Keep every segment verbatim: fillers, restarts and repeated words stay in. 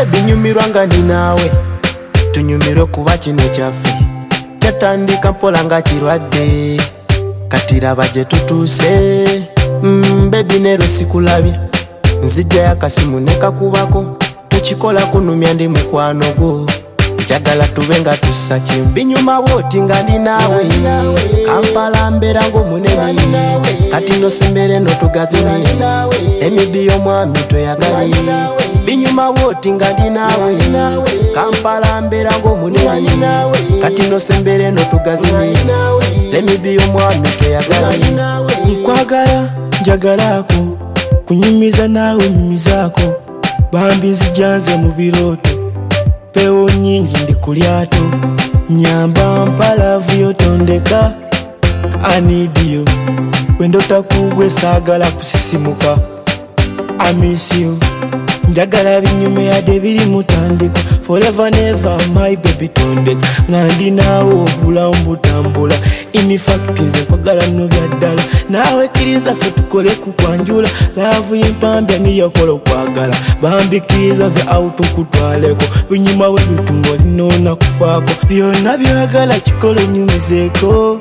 baby nyumirwa nga ndi naawe tunyumirwe kuba kino kyaffe kyatandika mpola nga kirwadde kati raba gye tutuuse mm, baby neero sikulabye nzijja yakasimu nekakubako tukikola kunumya ndi mukwano gwo njagala tube nga tussa kimu binyuma bwoti nga ndi naawe Kampala mbeera ng'omunene kati nosembere notugazini emidi y'omwami toyagale binyuma bwoti nga ndi naawe Kampala mbeera ng'omunene kati nosembere notugazini emidi y'omwami toyagale nkwagala njagalaako kunyumiza naawe nyumizaako bambi nzijanze mu birooto pewo nyingi ndi ku lyato nyamba mpalavu yotondeka I need you wendota kugwe saagala kusisimuka I miss you njagala binyume yadde biri mutandika forever never my baby tondeka nga ndi naawe obulamu butambula in fact nze nkwagala nno bya ddala naawe kkiriza ffe tukole kukwanjula laavu yempambya niyakola okwagala bambikiriza nze auto nkutwaleko binyuma bwe bitungo linoona kufaako byonna byagala kikole nyumizeeko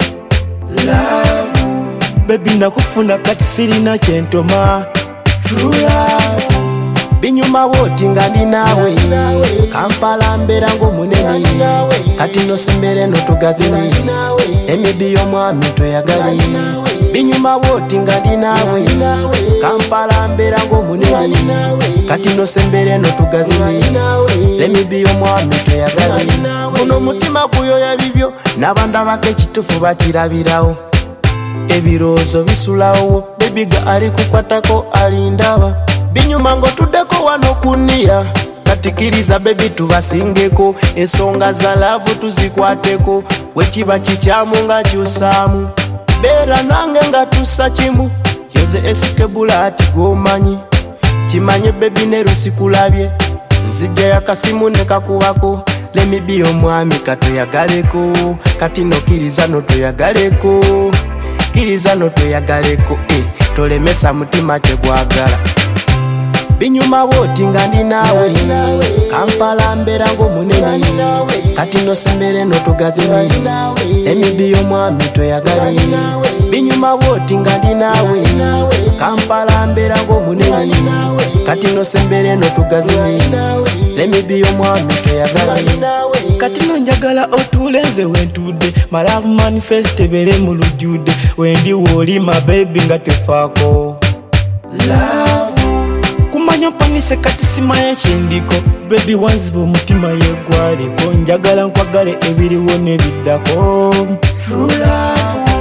laavu bebi nakufuna kati sirina kyentoma true love binyuma bwoti nga ndi naawe Kampala mbeera ng'omunene kati nosembere notugazini emidi y'omwami toyagale binyuma bwoti nga ndi naawe Kampala mbeera ng'omunene kati nosembere notugazini emidi y'omwami toyagale guno omutima guyoya bibyo n'abandabako ekitufu bakirabirawo ebirowoozo bisulawo bebiga ali kukwatako alindaba binyuma ng'otuddeko wano kunniya katikiriza bebi tubasingeko ensonga za laavu tuzikwateko wekiba kikyamu nga kyusaamu beera nange nga tussa kimu yoze esikebula ati gomanyi kimanye bebi neero sikulabye nzijja yakasimu nekakubako lemibi y'omwami katoyagaleko kati nokiriza notoyagaleko kiriza notoyagaleko eh, tolemesa mutima kyegwagala binyuma bwoti nga ndi naawe Kampala mbeera ng'omunene kati nosembere notugazini emidi y'omwami toyagale binyuma bwoti nga ndi naawe Kampala mbeera ng'omunene kati nosembere notugazini emidi y'omwami toyagale kati nonjagala otuule nze wentudde malavu manifest ebeere mu lujjudde wendi wooli my baby nga tefaako love kumanya mpanise kati simaye kyendiko baby wanziba omutima yegwaliko njagala nkwagale ebiriwo nebiddako true love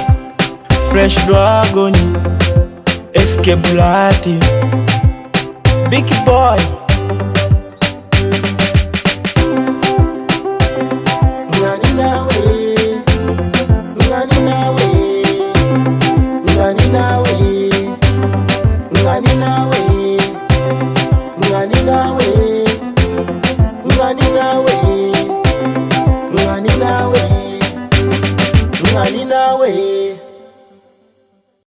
fresh dragon escape lati big boy ngani nawe ngani nawe ngani nawe ngani nawe